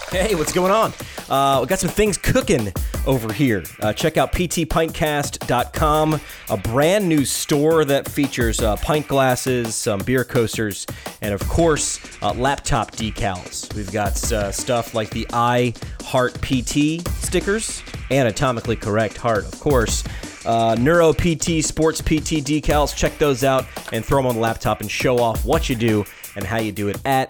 Hey, what's going on? We got some things cooking over here. Check out ptpintcast.com, a brand new store that features pint glasses, some beer coasters, and of course, laptop decals. We've got stuff like the I Heart PT stickers, anatomically correct heart, of course. Neuro PT, Sports PT decals. Check those out and throw them on the laptop and show off what you do and how you do it at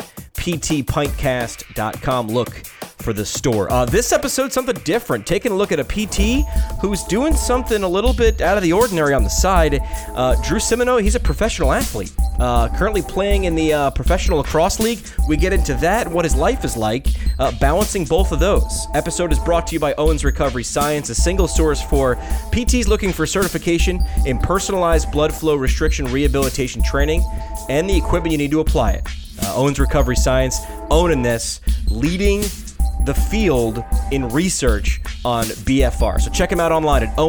ptpintcast.com. Look for the store. This episode, something different. Taking a look at a PT who's doing something a little bit out of the ordinary on the side. Drew Simino, he's a professional athlete. Currently playing in the Professional Lacrosse League. We get into that, what his life is like, balancing both of those. Episode is brought to you by Owens Recovery Science, a single source for PTs looking for certification in personalized blood flow restriction rehabilitation training and the equipment you need to apply it. Owens Recovery Science, owning this, leading the field in research on BFR. So check him out online at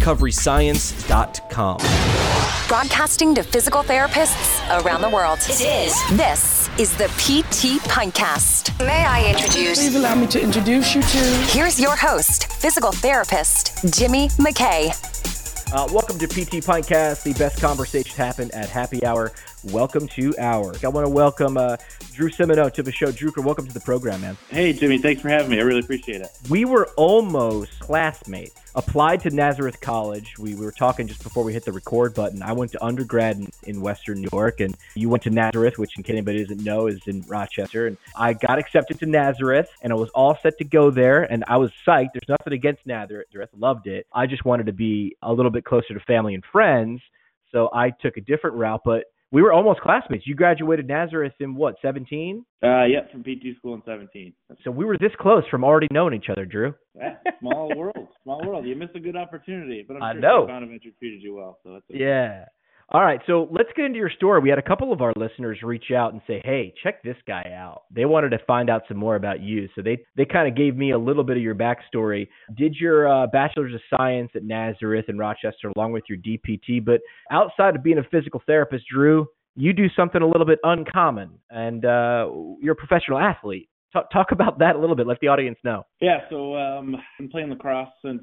owensrecoveryscience.com. Broadcasting to physical therapists around the world. This is the PT Pintcast. May I introduce... Please allow me to introduce you to... Here's your host, physical therapist, Jimmy McKay. Welcome to PT Pintcast. The best conversations happen at happy hour. Welcome to ours. I want to welcome Drew Simino to the show. Drew, welcome to the program, man. Hey, Jimmy. Thanks for having me. I really appreciate it. We were almost classmates. Applied to Nazareth College. We were talking just before we hit the record button. I went to undergrad in Western New York, and you went to Nazareth, which in case anybody doesn't know is in Rochester. And I got accepted to Nazareth, and I was all set to go there, and I was psyched. There's nothing against Nazareth. Loved it. I just wanted to be a little bit closer to family and friends, so I took a different route, but we were almost classmates. You graduated Nazareth in what, 17? Yeah, from PT school in 17. So we were this close from already knowing each other, Drew. Yeah, small world. You missed a good opportunity, but I'm sure Stefanovic treated you well. So that's okay. Yeah. All right, so let's get into your story. We had a couple of our listeners reach out and say, hey, check this guy out. They wanted to find out some more about you. So they kind of gave me a little bit of your backstory. Did your Bachelor's of Science at Nazareth in Rochester along with your DPT. But outside of being a physical therapist, Drew, you do something a little bit uncommon, and you're a professional athlete. Talk about that a little bit. Let the audience know. Yeah, so I've been playing lacrosse since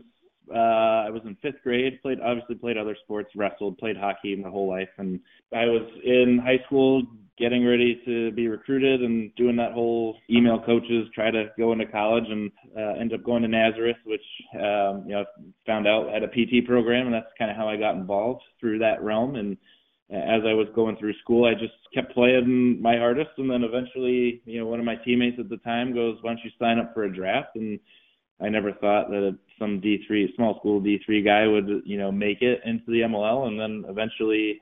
I was in fifth grade. Played other sports, wrestled, played hockey my whole life. And I was in high school getting ready to be recruited and doing that whole email coaches, try to go into college, and ended up going to Nazareth, which found out had a PT program, and that's kind of how I got involved through that realm. And as I was going through school, I just kept playing my hardest, and then eventually, one of my teammates at the time goes, "Why don't you sign up for a draft?" And I never thought that some small school D3 guy would, make it into the MLL. And then eventually,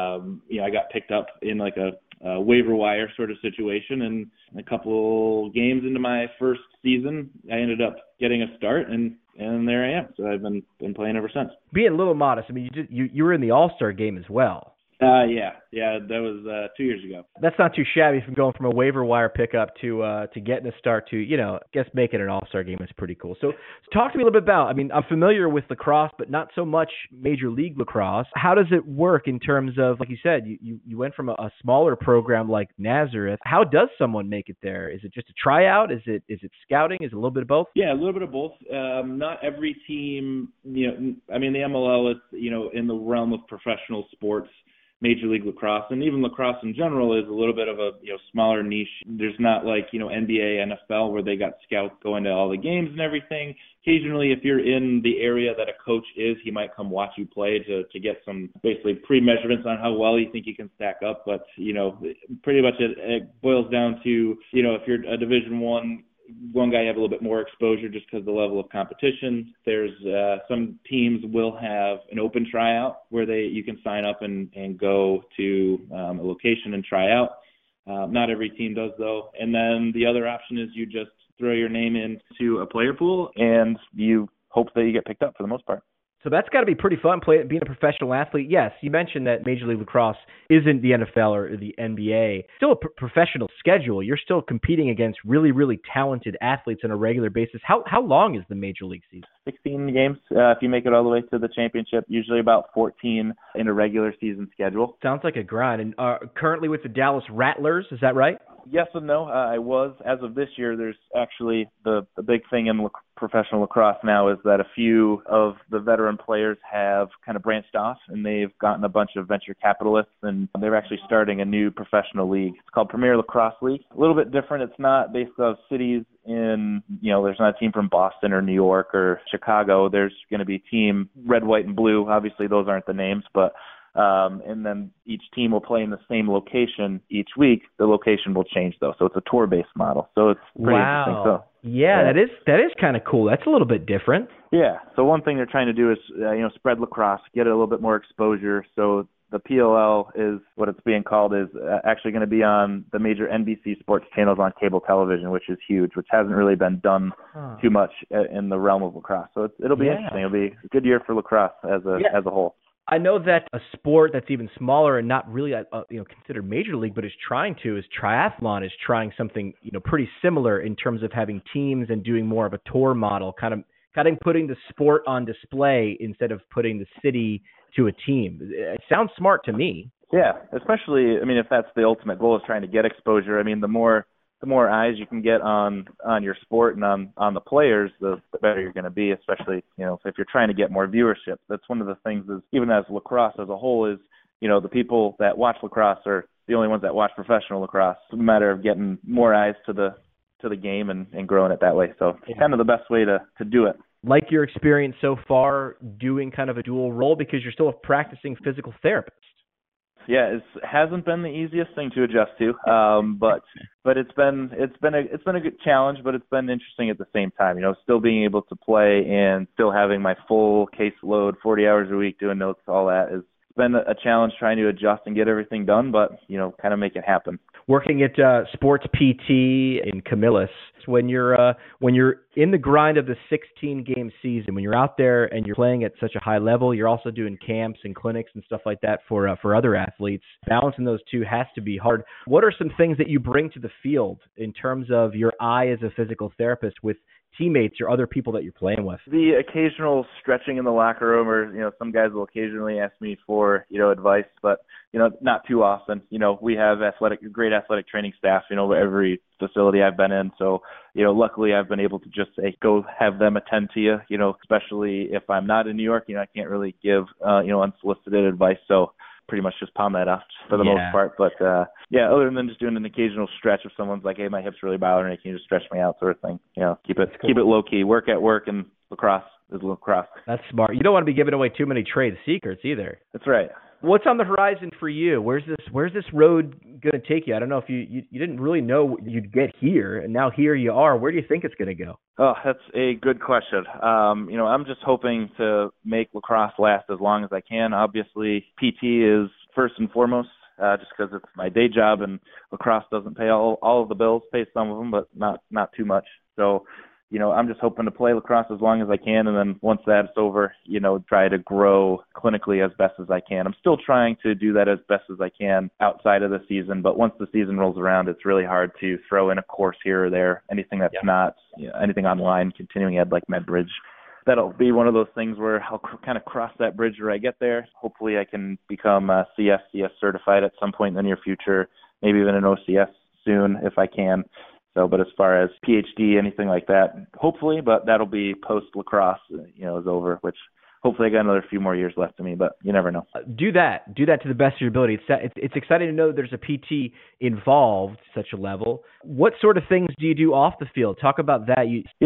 I got picked up in like a waiver wire sort of situation. And a couple games into my first season, I ended up getting a start, and there I am. So I've been playing ever since. Being a little modest, I mean, you were in the All-Star game as well. Yeah, that was 2 years ago. That's not too shabby from going from a waiver wire pickup to getting a start to, I guess making an all-star game is pretty cool. So talk to me a little bit about, I'm familiar with lacrosse, but not so much Major League Lacrosse. How does it work in terms of, like you said, you went from a smaller program like Nazareth. How does someone make it there? Is it just a tryout? Is it scouting? Is it a little bit of both? Yeah, a little bit of both. Not every team, the MLL is, in the realm of professional sports. Major League Lacrosse, and even lacrosse in general, is a little bit of a smaller niche. There's not like NBA, NFL, where they got scouts going to all the games and everything. Occasionally, if you're in the area that a coach is, he might come watch you play to get some basically pre-measurements on how well you think you can stack up. But pretty much it boils down to if you're a Division one guy, you have a little bit more exposure just because of the level of competition. There's some teams will have an open tryout where you can sign up and go to a location and try out. Not every team does, though. And then the other option is you just throw your name into a player pool and you hope that you get picked up for the most part. So that's got to be pretty fun, being a professional athlete. Yes, you mentioned that Major League Lacrosse isn't the NFL or the NBA. Still a professional schedule. You're still competing against really, really talented athletes on a regular basis. How long is the Major League season? 16 games if you make it all the way to the championship, usually about 14 in a regular season schedule. Sounds like a grind. And currently with the Dallas Rattlers, is that right? Yes and no. I was. As of this year, there's actually the big thing in professional lacrosse now is that a few of the veteran players have kind of branched off, and they've gotten a bunch of venture capitalists, and they're actually starting a new professional league. It's called Premier Lacrosse League. A little bit different. It's not based off cities in, there's not a team from Boston or New York or Chicago. There's going to be team red, white, and blue. Obviously, those aren't the names, but and then each team will play in the same location each week. The location will change, though, so it's a tour-based model. So it's pretty interesting. So, yeah, that is kind of cool. That's a little bit different. Yeah. So one thing they're trying to do is spread lacrosse, get it a little bit more exposure. So the PLL is what it's being called is actually going to be on the major NBC sports channels on cable television, which is huge, which hasn't really been done too much in the realm of lacrosse. So it'll be interesting. It'll be a good year for lacrosse as a whole. I know that a sport that's even smaller and not really considered major league, but is triathlon is trying something pretty similar in terms of having teams and doing more of a tour model, kind of putting the sport on display instead of putting the city to a team. It sounds smart to me. Yeah, especially if that's the ultimate goal is trying to get exposure. The more eyes you can get on your sport and on the players, the better you're going to be, especially, if you're trying to get more viewership. That's one of the things is, even as lacrosse as a whole is, the people that watch lacrosse are the only ones that watch professional lacrosse. It's a matter of getting more eyes to the game and growing it that way. So it's kind of the best way to do it. Like your experience so far doing kind of a dual role because you're still a practicing physical therapist. Yeah, it hasn't been the easiest thing to adjust to, but it's been a good challenge, but it's been interesting at the same time. Still being able to play and still having my full caseload, 40 hours a week, doing notes, all that is been a challenge trying to adjust and get everything done, but kind of make it happen. Working at Sports PT in Camillus, when you're in the grind of the 16-game season, when you're out there and you're playing at such a high level, you're also doing camps and clinics and stuff like that for other athletes. Balancing those two has to be hard. What are some things that you bring to the field in terms of your eye as a physical therapist with teammates or other people that you're playing with? The occasional stretching in the locker room, or some guys will occasionally ask me for advice, but not too often. We have great athletic training staff, every facility I've been in. So, luckily I've been able to just say, go have them attend to you, especially if I'm not in New York, I can't really give, unsolicited advice. So pretty much just palm that off for the most part. But, other than just doing an occasional stretch, if someone's like, hey, my hip's really bothering me, can you just stretch me out, sort of thing. Keep it low key. Work at work, and lacrosse is lacrosse. That's smart. You don't want to be giving away too many trade secrets either. That's right. What's on the horizon for you? Where's this road going to take you? I don't know if you didn't really know you'd get here, and now here you are. Where do you think it's going to go? Oh, that's a good question. I'm just hoping to make lacrosse last as long as I can. Obviously, PT is first and foremost, just because it's my day job, and lacrosse doesn't pay all of the bills. Pays some of them, but not too much. So, I'm just hoping to play lacrosse as long as I can, and then once that's over, try to grow clinically as best as I can. I'm still trying to do that as best as I can outside of the season, but once the season rolls around, it's really hard to throw in a course here or there, anything that's not anything online, continuing ed like MedBridge. That'll be one of those things where I'll kind of cross that bridge where I get there. Hopefully I can become CS certified at some point in the near future, maybe even an OCS soon if I can. So, but as far as PhD, anything like that, hopefully, but that'll be post lacrosse, is over, which hopefully I got another few more years left to me, but you never know. Do that to the best of your ability. It's exciting to know that there's a PT involved at such a level. What sort of things do you do off the field? Talk about that.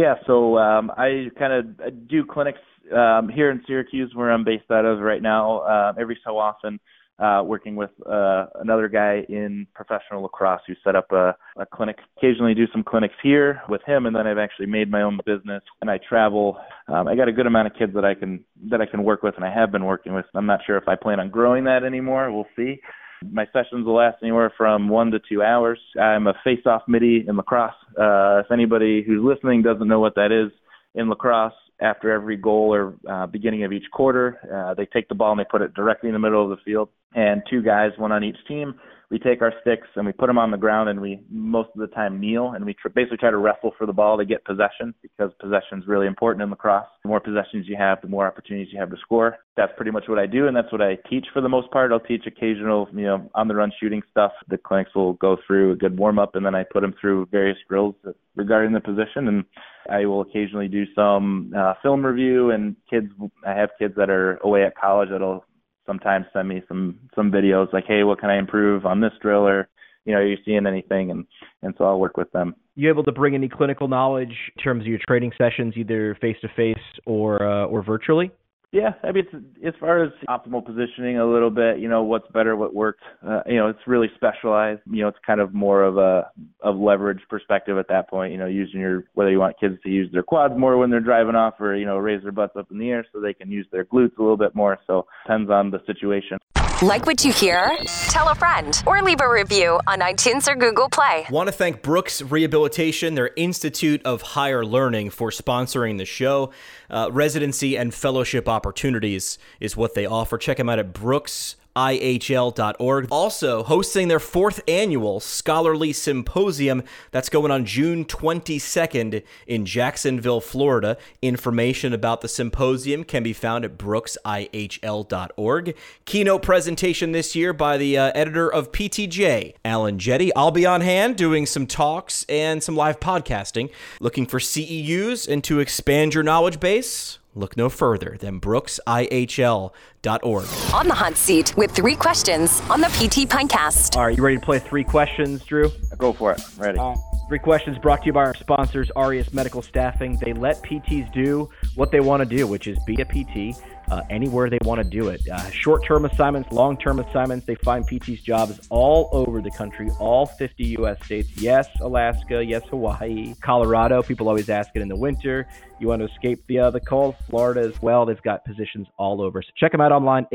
So I kind of do clinics here in Syracuse, where I'm based out of right now, every so often. Working with another guy in professional lacrosse who set up a clinic. Occasionally do some clinics here with him, and then I've actually made my own business, and I travel. I got a good amount of kids that I can work with, and I have been working with. I'm not sure if I plan on growing that anymore. We'll see. My sessions will last anywhere from 1 to 2 hours. I'm a face-off midi in lacrosse. If anybody who's listening doesn't know what that is, in lacrosse, after every goal or beginning of each quarter, they take the ball and they put it directly in the middle of the field. And 2 guys, one on each team, we take our sticks and we put them on the ground, and we most of the time kneel, and we basically try to wrestle for the ball to get possession, because possession is really important in lacrosse. The more possessions you have, the more opportunities you have to score. That's pretty much what I do, and that's what I teach for the most part. I'll teach occasional, on-the-run shooting stuff. The clinics will go through a good warm-up, and then I put them through various drills regarding the position, and I will occasionally do some film review, and I have kids that are away at college that'll sometimes send me some videos like, hey, what can I improve on this drill, or, are you seeing anything? And so I'll work with them. You able to bring any clinical knowledge in terms of your training sessions, either face-to-face or virtually? Yeah, I mean, as far as optimal positioning a little bit, what's better, what worked, it's really specialized. It's kind of more of a leverage perspective at that point, using whether you want kids to use their quads more when they're driving off, or, raise their butts up in the air so they can use their glutes a little bit more. So depends on the situation. Like what you hear? Tell a friend or leave a review on iTunes or Google Play. Want to thank Brooks Rehabilitation, their Institute of Higher Learning, for sponsoring the show. Residency and fellowship opportunities is what they offer. Check them out at brooksihl.org. Also hosting their 4th annual Scholarly Symposium. That's going on June 22nd in Jacksonville, Florida. Information about the symposium can be found at brooksihl.org. Keynote presentation this year by the editor of PTJ, Alan Jetty. I'll be on hand doing some talks and some live podcasting. Looking for CEUs and to expand your knowledge base? Look no further than brooksihl.org. On the hot seat with 3 questions on the PT Pintcast. All right, you ready to play 3 questions, Drew? Go for it. Ready. 3 questions brought to you by our sponsors, Aureus Medical Staffing. They let PTs do what they want to do, which is be a PT anywhere they want to do it. Short-term assignments, long-term assignments. They find PTs jobs all over the country, all 50 U.S. states. Yes, Alaska. Yes, Hawaii. Colorado. People always ask it in the winter. You want to escape the cold? Florida as well. They've got positions all over. So check them out online,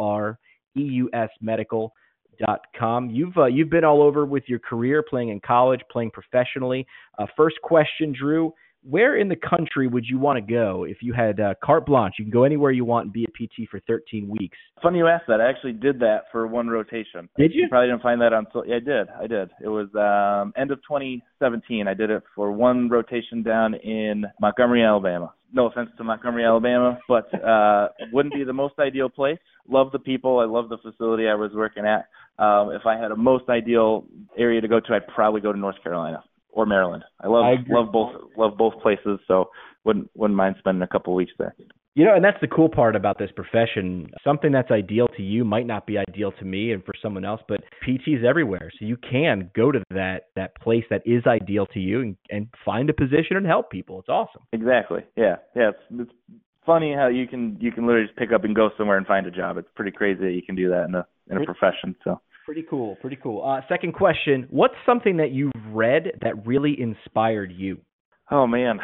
AUREUSmedical.com. You've been all over with your career, playing in college, playing professionally. First question, Drew. Where in the country would you want to go if you had carte blanche? You can go anywhere you want and be a PT for 13 weeks. Funny you asked that. I actually did that for one rotation. Did you? Probably didn't find that on. Yeah, I did. It was end of 2017. I did it for one rotation down in Montgomery, Alabama. No offense to Montgomery, Alabama, but wouldn't be the most ideal place. Love the people. I love the facility I was working at. If I had a most ideal area to go to, I'd probably go to North Carolina or Maryland. I love both places, so wouldn't mind spending a couple of weeks there. And that's the cool part about this profession. Something that's ideal to you might not be ideal to me and for someone else, but PT's everywhere. So you can go to that place that is ideal to you and find a position and help people. It's awesome. Exactly. Yeah. It's funny how you can literally just pick up and go somewhere and find a job. It's pretty crazy that you can do that in a profession. So. Pretty cool. Second question, what's something that you've read that really inspired you? Oh, man.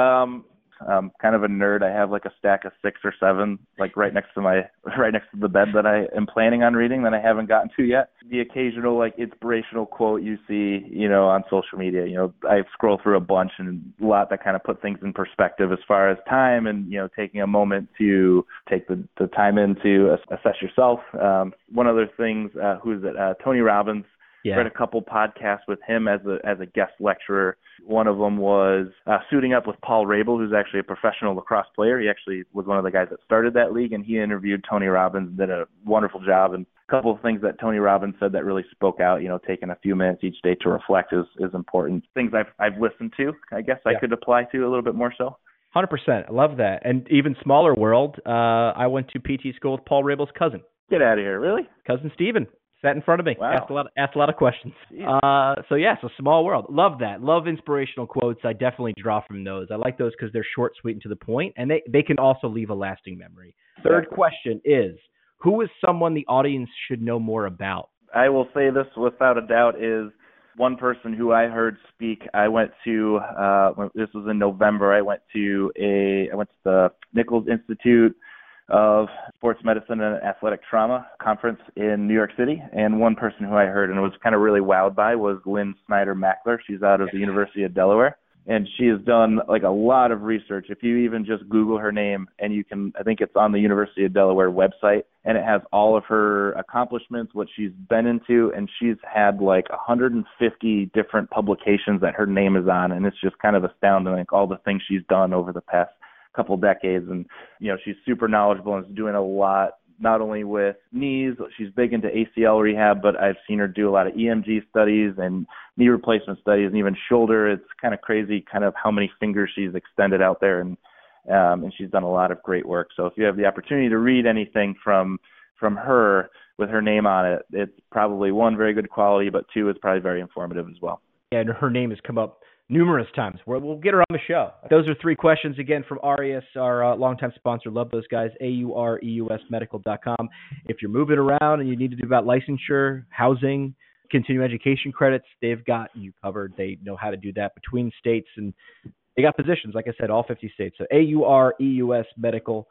I'm kind of a nerd. I have like a stack of 6 or 7, like right next to the bed that I am planning on reading that I haven't gotten to yet. The occasional like inspirational quote you see, on social media. I scroll through a bunch and a lot that kind of put things in perspective as far as time and, taking a moment to take the time in to assess yourself. One other thing, Tony Robbins. Yeah. Read a couple podcasts with him as a guest lecturer. One of them was Suiting Up with Paul Rabel, who's actually a professional lacrosse player. He actually was one of the guys that started that league, and he interviewed Tony Robbins and did a wonderful job. And a couple of things that Tony Robbins said that really spoke out, taking a few minutes each day to reflect is important. Things I've listened to, I guess I could apply to a little bit more so. 100%. I love that. And even smaller world, I went to PT school with Paul Rabel's cousin. Get out of here. Really? Cousin Steven. Sat in front of me. Wow. Asked a lot of questions. So small world. Love that. Love inspirational quotes. I definitely draw from those. I like those because they're short, sweet, and to the point, and they can also leave a lasting memory. Third question is, who is someone the audience should know more about? I will say this without a doubt is one person who I heard speak. I went to this was in November. I went to the Nichols Institute of Sports Medicine and Athletic Trauma conference in New York City, and one person who I heard and was kind of really wowed by was Lynn Snyder Mackler. She's out of the University of Delaware. And she has done like a lot of research. If you even just Google her name, and you can, I think it's on the University of Delaware website, and it has all of her accomplishments, what she's been into, and she's had like 150 different publications that her name is on, and it's just kind of astounding, like all the things she's done over the past couple decades. And, you know, she's super knowledgeable and is doing a lot, not only with knees, she's big into ACL rehab, but I've seen her do a lot of EMG studies and knee replacement studies, and even shoulder. It's kind of crazy kind of how many fingers she's extended out there, and she's done a lot of great work. So if you have the opportunity to read anything from her with her name on it, it's probably, one, very good quality, but two, it's probably very informative as well. And her name has come up numerous times. We'll get her on the show. Those are 3 questions, again, from Aureus, our longtime sponsor. Love those guys, aureusmedical.com. If you're moving around and you need to do about licensure, housing, continuing education credits, they've got you covered. They know how to do that between states, and they got positions, like I said, all 50 states. So aureusmedical.com.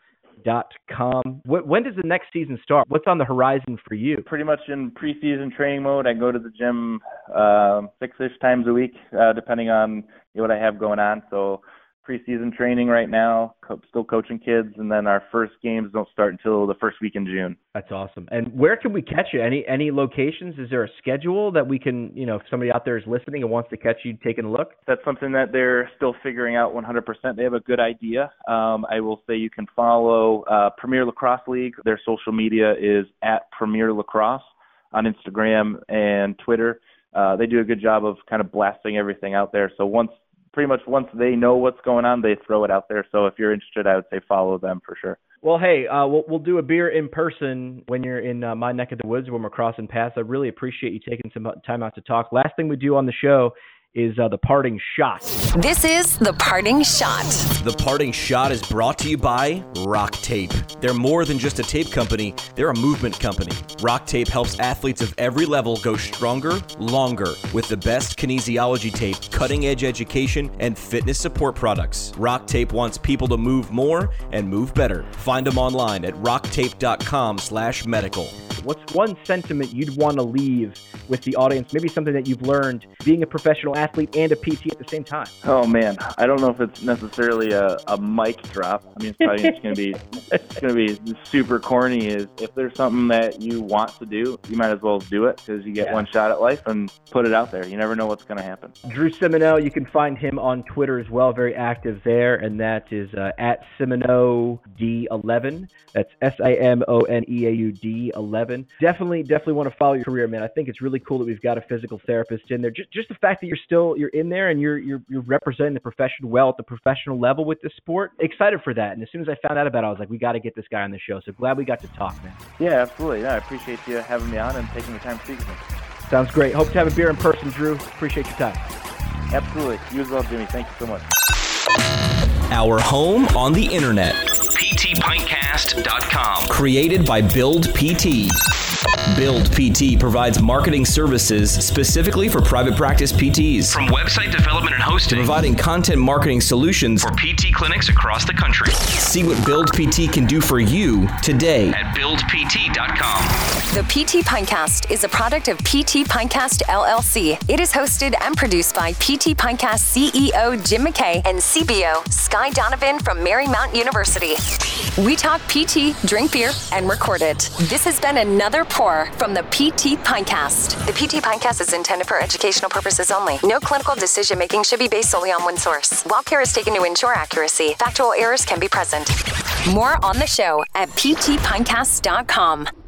When does the next season start? What's on the horizon for you? Pretty much in preseason training mode. I go to the gym 6-ish times a week, depending on what I have going on. So preseason training right now, still coaching kids, and then our first games don't start until the first week in June. That's awesome. And where can we catch you? Any locations? Is there a schedule that we can, if somebody out there is listening and wants to catch you taking a look? That's something that they're still figuring out 100%. They have a good idea. I will say you can follow Premier Lacrosse League. Their social media is at Premier Lacrosse on Instagram and Twitter. They do a good job of kind of blasting everything out there. So once they know what's going on, they throw it out there. So if you're interested, I would say follow them for sure. Well, hey, we'll do a beer in person when you're in my neck of the woods when we're crossing paths. I really appreciate you taking some time out to talk. Last thing we do on the show is the parting shot. This is the parting shot. The parting shot is brought to you by Rock Tape. They're more than just a tape company, they're a movement company. Rock Tape helps athletes of every level go stronger, longer, with the best kinesiology tape, cutting-edge education, and fitness support products. Rock Tape wants people to move more and move better. Find them online at rocktape.com/medical. What's one sentiment you'd want to leave with the audience? Maybe something that you've learned being a professional athlete and a PT at the same time. Oh man, I don't know if it's necessarily a mic drop. I mean, it's probably just going to be super corny. Is if there's something that you want to do, you might as well do it, because you get one shot at life, and put it out there. You never know what's going to happen. Drew Simoneau, you can find him on Twitter as well, very active there, and that is at SimoneauD11. That's SIMONEAUD11. Definitely want to follow your career, man. I think it's really cool that we've got a physical therapist in there. Just the fact that you're in there and you're representing the profession well at the professional level with this sport. Excited for that. And as soon as I found out about it, I was like, we got to get this guy on the show. So glad we got to talk, man. Yeah, absolutely. Yeah, I appreciate you having me on and taking the time to speak with me. Sounds great. Hope to have a beer in person, Drew. Appreciate your time. Absolutely. You as well, Jimmy. Thank you so much. Our home on the internet. PTPintcast.com. Created by Build PT. Build PT provides marketing services specifically for private practice PTs. From website development and hosting to providing content marketing solutions for PT clinics across the country. See what Build PT can do for you today at buildpt.com. The PT Pintcast is a product of PT Pintcast LLC. It is hosted and produced by PT Pintcast CEO Jim McKay and CBO Sky Donovan from Marymount University. We talk PT, drink beer, and record it. This has been another pour from the PT Pintcast. The PT Pintcast is intended for educational purposes only. No clinical decision-making should be based solely on one source. While care is taken to ensure accuracy, factual errors can be present. More on the show at ptpintcast.com.